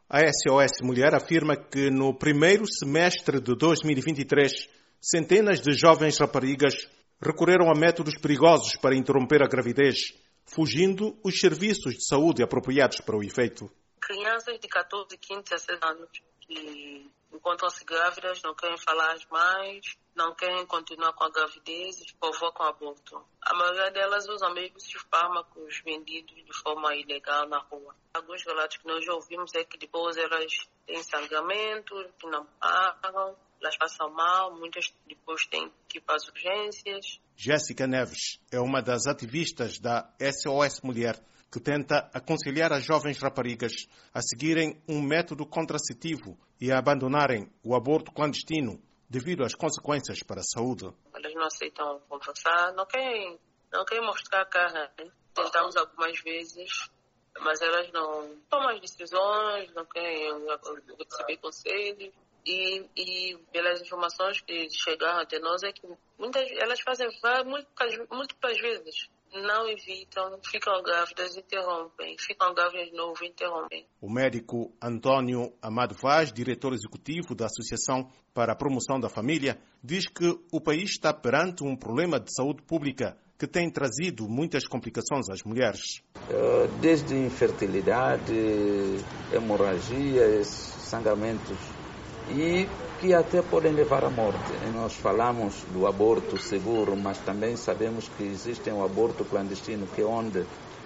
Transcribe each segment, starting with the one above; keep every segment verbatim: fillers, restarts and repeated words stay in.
A S O S Mulher afirma que no primeiro semestre de dois mil e vinte e três, centenas de jovens raparigas recorreram a métodos perigosos para interromper a gravidez, fugindo os serviços de saúde apropriados para o efeito. Crianças de catorze, quinze, dezesseis anos que encontram-se grávidas, não querem falar mais, não querem continuar com a gravidez e provocam aborto. A maioria delas usam mesmo esses fármacos vendidos de forma ilegal na rua. Alguns relatos que nós já ouvimos é que depois elas têm sangramento, que não pagam, elas passam mal, muitas depois têm que ir para as urgências. Jéssica Neves é uma das ativistas da S O S Mulher, que tenta aconselhar as jovens raparigas a seguirem um método contraceptivo e a abandonarem o aborto clandestino devido às consequências para a saúde. Elas não aceitam conversar, não querem, não querem mostrar a cara. Né? Tentamos algumas vezes, mas elas não tomam as decisões, não querem receber conselhos. E, e pelas informações que chegaram até nós é que muitas, elas fazem múltiplas, múltiplas vezes. Não evitam, ficam grávidas e interrompem, ficam grávidas de novo e interrompem. O médico Antônio Amado Vaz, diretor executivo da Associação para a Promoção da Família, diz que o país está perante um problema de saúde pública que tem trazido muitas complicações às mulheres. Desde infertilidade, hemorragias, sangramentos e que até podem levar à morte. Nós falamos do aborto seguro, mas também sabemos que existe um aborto clandestino, que é onde uh,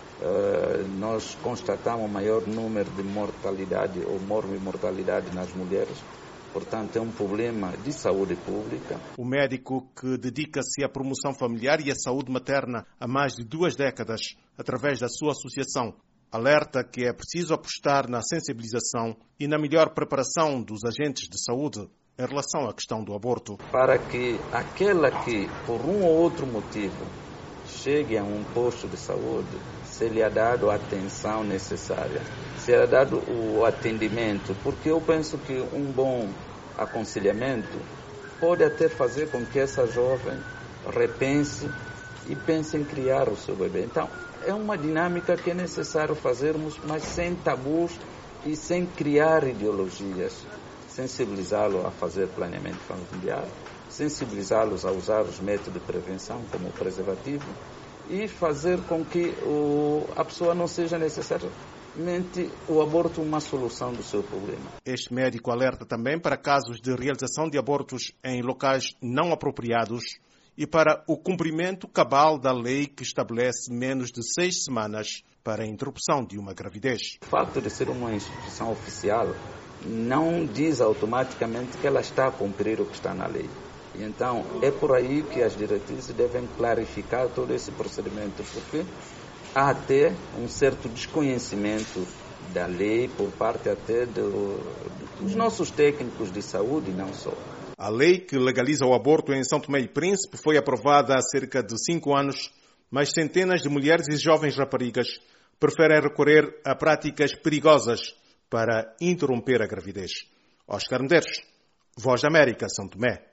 nós constatamos maior número de mortalidade ou morbimortalidade nas mulheres. Portanto, é um problema de saúde pública. O médico, que dedica-se à promoção familiar e à saúde materna há mais de duas décadas, através da sua associação, alerta que é preciso apostar na sensibilização e na melhor preparação dos agentes de saúde em relação à questão do aborto. Para que aquela que, por um ou outro motivo, chegue a um posto de saúde, se lhe é dado a atenção necessária, se lhe é dado o atendimento, porque eu penso que um bom aconselhamento pode até fazer com que essa jovem repense e pense em criar o seu bebê. Então, é uma dinâmica que é necessário fazermos, mas sem tabus e sem criar ideologias. Sensibilizá-los a fazer planeamento familiar, sensibilizá-los a usar os métodos de prevenção, como o preservativo, e fazer com que o, a pessoa não seja necessariamente o aborto uma solução do seu problema. Este médico alerta também para casos de realização de abortos em locais não apropriados e para o cumprimento cabal da lei que estabelece menos de seis semanas para a interrupção de uma gravidez. O facto de ser uma instituição oficial não diz automaticamente que ela está a cumprir o que está na lei. E então, é por aí que as diretrizes devem clarificar todo esse procedimento, porque há até um certo desconhecimento da lei por parte até do, dos nossos técnicos de saúde e não só. A lei que legaliza o aborto em São Tomé e Príncipe foi aprovada há cerca de cinco anos, mas centenas de mulheres e jovens raparigas preferem recorrer a práticas perigosas para interromper a gravidez. Oscar Medeiros, Voz da América, São Tomé.